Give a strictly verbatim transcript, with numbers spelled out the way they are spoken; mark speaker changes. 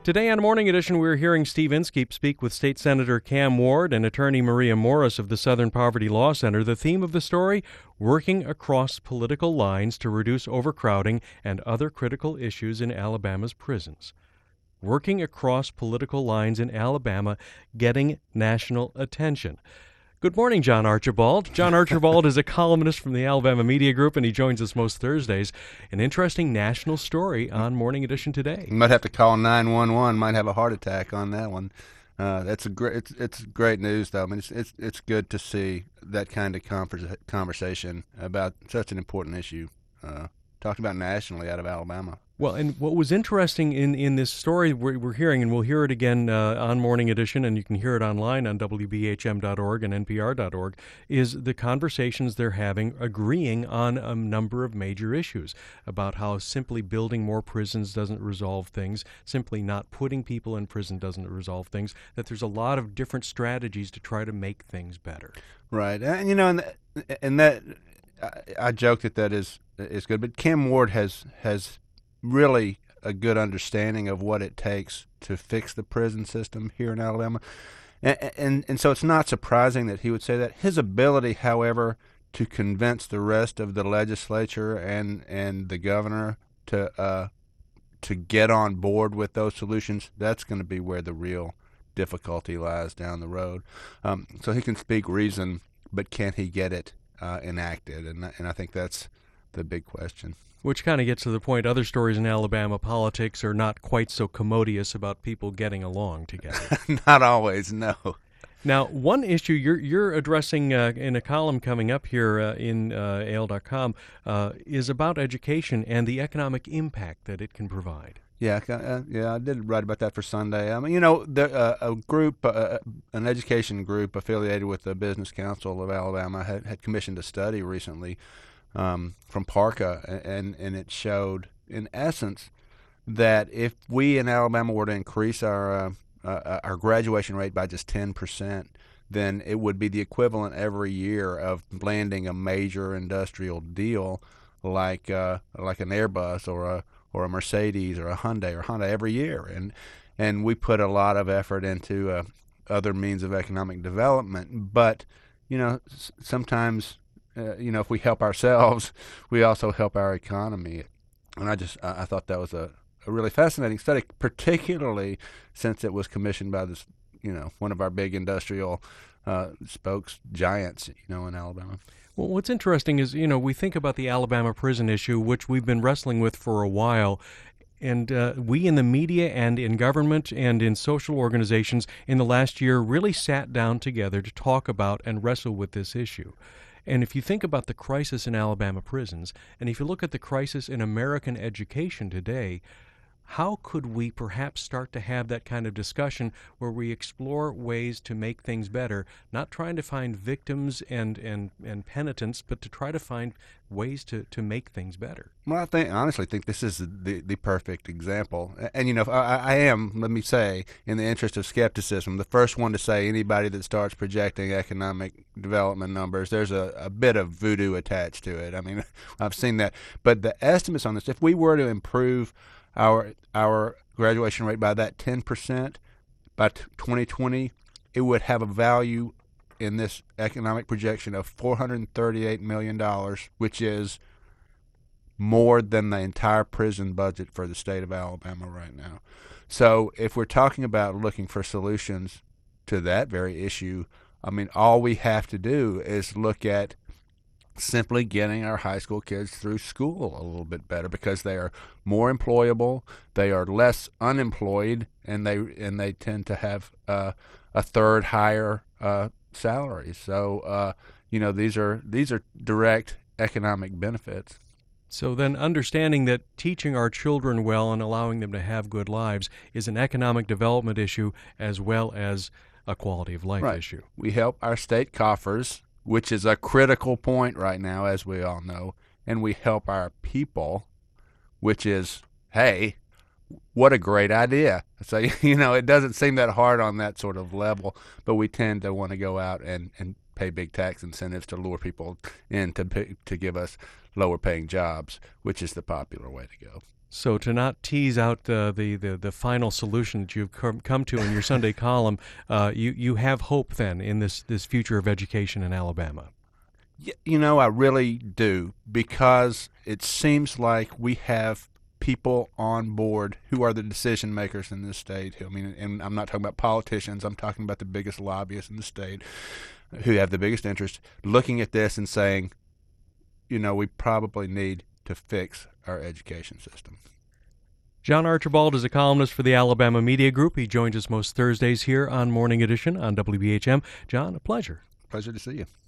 Speaker 1: Today on Morning Edition, we're hearing Steve Inskeep speak with State Senator Cam Ward and attorney Maria Morris of the Southern Poverty Law Center. The theme of the story, working across political lines to reduce overcrowding and other critical issues in Alabama's prisons. Working across political lines in Alabama, getting national attention. Good morning, John Archibald. John Archibald is a columnist from the Alabama Media Group, and he joins us most Thursdays. An interesting national story on Morning Edition today.
Speaker 2: You might have to call nine one one. Might have a heart attack on that one. Uh, that's a great. It's, it's great news, though. I mean, it's it's it's good to see that kind of conversa- conversation about such an important issue uh, talked about nationally out of Alabama.
Speaker 1: Well, and what was interesting in, in this story we're, we're hearing, and we'll hear it again uh, on Morning Edition, and you can hear it online on W B H M dot org and N P R dot org, is the conversations they're having agreeing on a number of major issues about how simply building more prisons doesn't resolve things, simply not putting people in prison doesn't resolve things, that there's a lot of different strategies to try to make things better.
Speaker 2: Right. And, you know, and, and that, I, I joke that that is, is good, but Cam Ward has has... really a good understanding of what it takes to fix the prison system here in Alabama. And, and and so it's not surprising that he would say that. His ability, however, to convince the rest of the legislature and, and the governor to uh, to get on board with those solutions, that's going to be where the real difficulty lies down the road. Um, so he can speak reason, but can he get it uh, enacted? And and I think that's the big question.
Speaker 1: Which kind of gets to the point, other stories in Alabama politics are not quite so commodious about people getting along together.
Speaker 2: Not always, no.
Speaker 1: Now, one issue you're you're addressing uh, in a column coming up here uh, in uh, A L dot com uh, is about education and the economic impact that it can provide.
Speaker 2: Yeah, uh, yeah, I did write about that for Sunday. I mean, you know, the, uh, a group, uh, an education group affiliated with the Business Council of Alabama had, had commissioned a study recently Um, from Parka, and, and it showed, in essence, that if we in Alabama were to increase our uh, uh, our graduation rate by just ten percent, then it would be the equivalent every year of landing a major industrial deal like uh, like an Airbus or a or a Mercedes or a Hyundai or Honda every year. And and we put a lot of effort into uh, other means of economic development, but you know s- sometimes. Uh, you know, if we help ourselves, we also help our economy. And I just, I, I thought that was a, a really fascinating study, particularly since it was commissioned by this, you know, one of our big industrial uh, spokes giants, you know, in Alabama.
Speaker 1: Well, what's interesting is, you know, we think about the Alabama prison issue, which we've been wrestling with for a while. And uh, we in the media and in government and in social organizations in the last year really sat down together to talk about and wrestle with this issue. And if you think about the crisis in Alabama prisons, and if you look at the crisis in American education today, how could we perhaps start to have that kind of discussion where we explore ways to make things better, not trying to find victims and, and, and penitents, but to try to find ways to, to make things better?
Speaker 2: Well, I think, honestly think this is the, the perfect example. And, you know, I, I am, let me say, in the interest of skepticism, the first one to say anybody that starts projecting economic development numbers, there's a, a bit of voodoo attached to it. I mean, I've seen that. But the estimates on this, if we were to improve our our graduation rate by that ten percent by twenty twenty, it would have a value in this economic projection of four hundred thirty-eight million dollars, which is more than the entire prison budget for the state of Alabama right now. So if we're talking about looking for solutions to that very issue, I mean, all we have to do is look at simply getting our high school kids through school a little bit better, because they are more employable, they are less unemployed, and they and they tend to have uh, a third higher uh, salary. So uh, you know these are these are direct economic benefits.
Speaker 1: So then understanding that teaching our children well and allowing them to have good lives is an economic development issue as well as a quality of life
Speaker 2: right.
Speaker 1: issue.
Speaker 2: We help our state coffers, which is a critical point right now, as we all know, and we help our people, which is, hey, what a great idea. So, you know, it doesn't seem that hard on that sort of level, but we tend to want to go out and, and pay big tax incentives to lure people in to pay, to give us lower paying jobs, which is the popular way to go.
Speaker 1: So to not tease out uh, the, the the final solution that you've come come to in your Sunday column, uh, you you have hope then in this this future of education in Alabama.
Speaker 2: Y- You know, I really do, because it seems like we have people on board who are the decision makers in this state. I mean, and I'm not talking about politicians. I'm talking about the biggest lobbyists in the state who have the biggest interest, looking at this and saying, you know, we probably need to fix our education system.
Speaker 1: John Archibald is a columnist for the Alabama Media Group. He joins us most Thursdays here on Morning Edition on W B H M. John, a pleasure.
Speaker 2: Pleasure to see you.